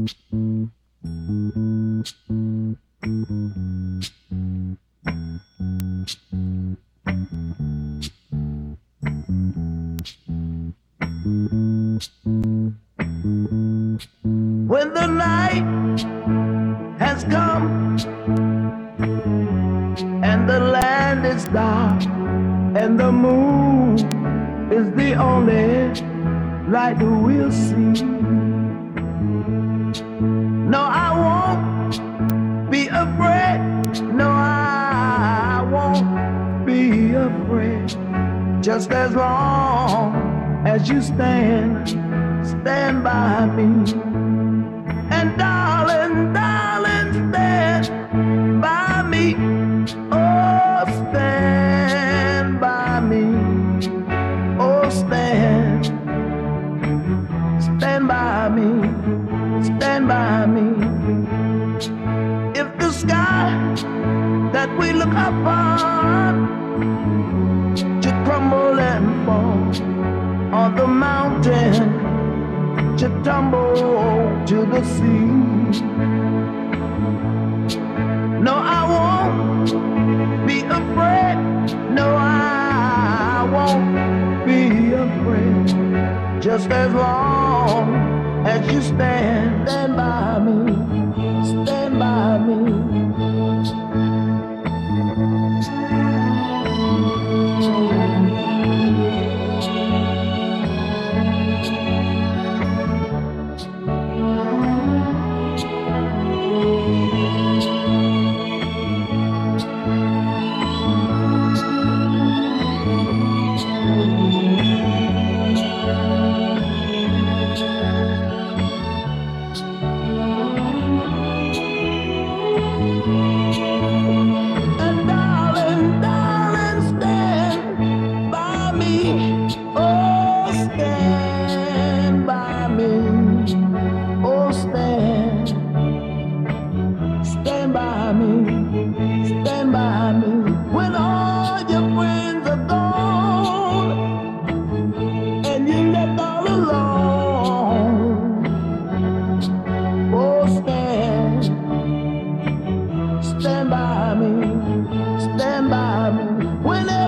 When the night has come and the land is dark and the moon is the only light we'll see. No, I won't be afraid. No, I won't be afraid. Just as long as you stand by me. And darling, darling, stand by me. Oh, stand by me. Oh, stand by me. Stand by me. If the sky that we look upon should crumble and fall on the mountain, to tumble to the sea. No, I won't be afraid. No, I won't be afraid. Just as long as you stand by me, stand by me. Stand by me, stand by me. Whenever